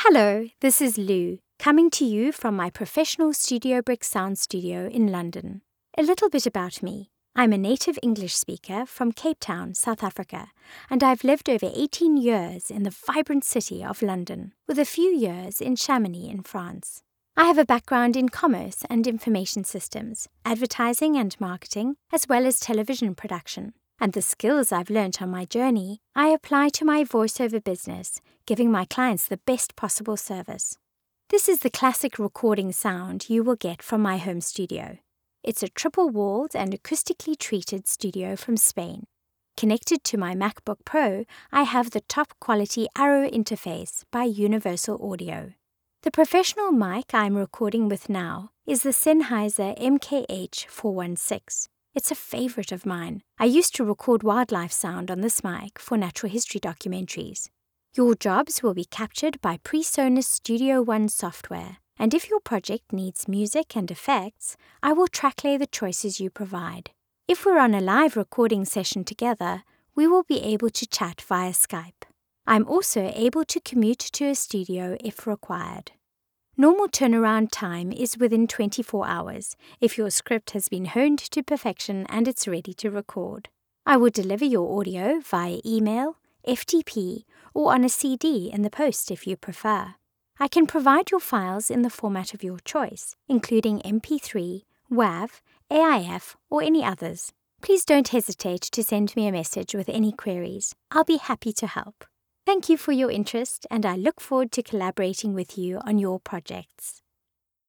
Hello, this is Lou, coming to you from my professional Studio Brick sound studio in London. A little bit about me. I'm a native English speaker from Cape Town, South Africa, and I've lived over 18 years in the vibrant city of London, with a few years in Chamonix in France. I have a background in commerce and information systems, advertising and marketing, as well as television production. And the skills I've learnt on my journey, I apply to my voiceover business, giving my clients the best possible service. This is the classic recording sound you will get from my home studio. It's a triple-walled and acoustically treated studio from Spain. Connected to my MacBook Pro, I have the top-quality Arrow interface by Universal Audio. The professional mic I'm recording with now is the Sennheiser MKH416. It's a favorite of mine. I used to record wildlife sound on this mic for natural history documentaries. Your jobs will be captured by PreSonus Studio One software, and if your project needs music and effects, I will tracklay the choices you provide. If we're on a live recording session together, we will be able to chat via Skype. I'm also able to commute to a studio if required. Normal turnaround time is within 24 hours if your script has been honed to perfection and it's ready to record. I will deliver your audio via email, FTP, or on a CD in the post if you prefer. I can provide your files in the format of your choice, including MP3, WAV, AIF, or any others. Please don't hesitate to send me a message with any queries. I'll be happy to help. Thank you for your interest, and I look forward to collaborating with you on your projects.